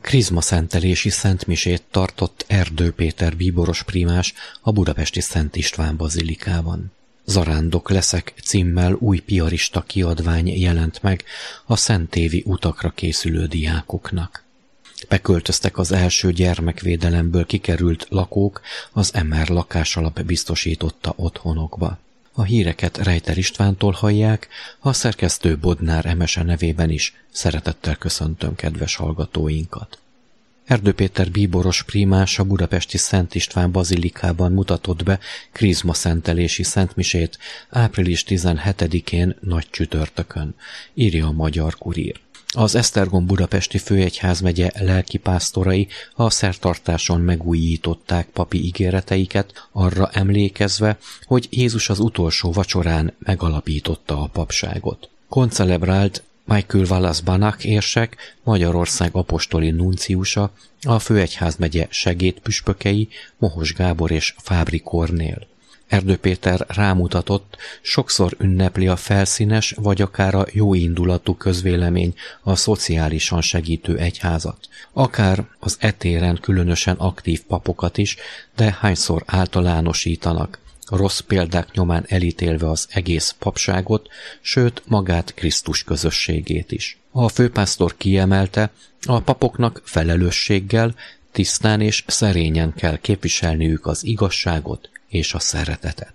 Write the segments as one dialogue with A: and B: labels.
A: Krizmaszentelési szentmisét tartott Erdő Péter bíboros primás a budapesti Szent István bazilikában. Zarándok leszek címmel új piarista kiadvány jelent meg a szentévi utakra készülő diákoknak. Beköltöztek az első gyermekvédelemből kikerült lakók az MR lakásalap biztosította otthonokba. A híreket Rejter Istvántól hallják, a szerkesztő Bodnár Emese nevében is szeretettel köszöntöm kedves hallgatóinkat. Erdő Péter bíboros primás a budapesti Szent István bazilikában mutatott be krizmaszentelési szentmisét április 17-én nagy csütörtökön, írja a Magyar Kurír. Az Esztergom budapesti főegyházmegye lelkipásztorai a szertartáson megújították papi ígéreteiket, arra emlékezve, hogy Jézus az utolsó vacsorán megalapította a papságot. Koncelebrált Michael Wallace Banach érsek, Magyarország apostoli nunciusa, a főegyházmegye segédpüspökei, Mohos Gábor és Fábri Kornél. Erdő Péter rámutatott, sokszor ünnepli a felszínes vagy akár a jóindulatú közvélemény a szociálisan segítő egyházat. Akár az etéren különösen aktív papokat is, de hányszor általánosítanak, rossz példák nyomán elítélve az egész papságot, sőt magát Krisztus közösségét is. A főpásztor kiemelte, a papoknak felelősséggel, tisztán és szerényen kell képviselniük az igazságot és a szeretetet.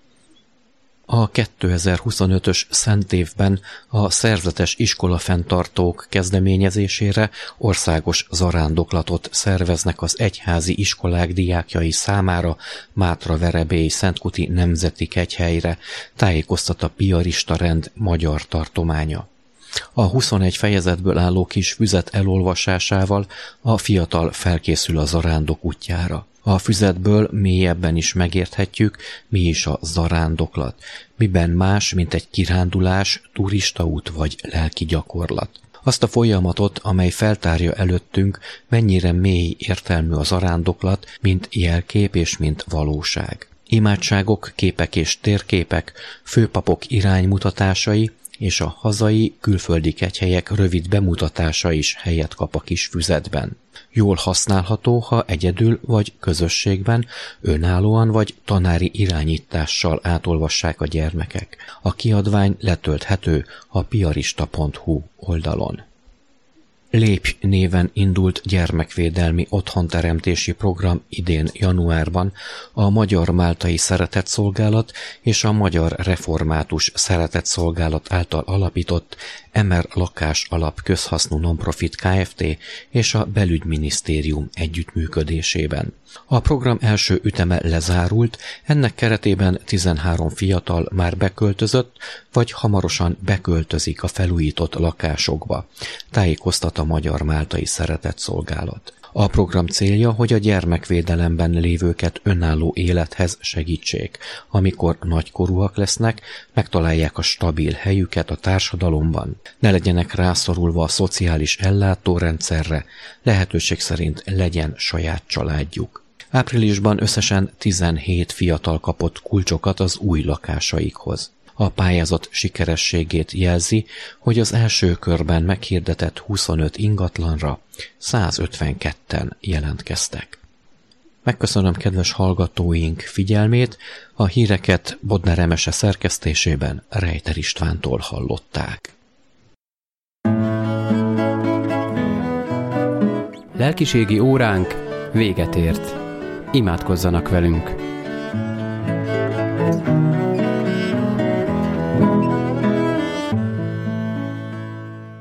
A: A 2025-ös szentévben a szerzetes iskolafenntartók kezdeményezésére országos zarándoklatot szerveznek az egyházi iskolák diákjai számára Mátra-Verebélyi Szentkuti Nemzeti Kegyhelyre, tájékoztat a piarista rend magyar tartománya. A 21 fejezetből álló kis füzet elolvasásával a fiatal felkészül a zarándok útjára. A füzetből mélyebben is megérthetjük, mi is a zarándoklat, miben más, mint egy kirándulás, turistaút vagy lelki gyakorlat. Azt a folyamatot, amely feltárja előttünk, mennyire mély értelmű a zarándoklat, mint jelkép és mint valóság. Imádságok, képek és térképek, főpapok iránymutatásai, és a hazai, külföldi kegyhelyek rövid bemutatása is helyet kap a kis füzetben. Jól használható, ha egyedül vagy közösségben, önállóan vagy tanári irányítással átolvassák a gyermekek. A kiadvány letölthető a piarista.hu oldalon. Lépj néven indult gyermekvédelmi otthonteremtési program idén januárban a Magyar Máltai Szeretetszolgálat és a Magyar Református Szeretetszolgálat által alapított MR Lakás Alap közhasznú nonprofit Kft. És a Belügyminisztérium együttműködésében. A program első üteme lezárult, ennek keretében 13 fiatal már beköltözött, vagy hamarosan beköltözik a felújított lakásokba, tájékoztat a Magyar Máltai Szeretetszolgálat. A program célja, hogy a gyermekvédelemben lévőket önálló élethez segítsék, amikor nagykorúak lesznek, megtalálják a stabil helyüket a társadalomban, ne legyenek rászorulva a szociális ellátórendszerre, lehetőség szerint legyen saját családjuk. Áprilisban összesen 17 fiatal kapott kulcsokat az új lakásaikhoz. A pályázat sikerességét jelzi, hogy az első körben meghirdetett 25 ingatlanra 152-en jelentkeztek. Megköszönöm kedves hallgatóink figyelmét, a híreket Bodnár Emese szerkesztésében Rejter Istvántól hallották.
B: Lelkiségi óránk véget ért. Imádkozzanak velünk!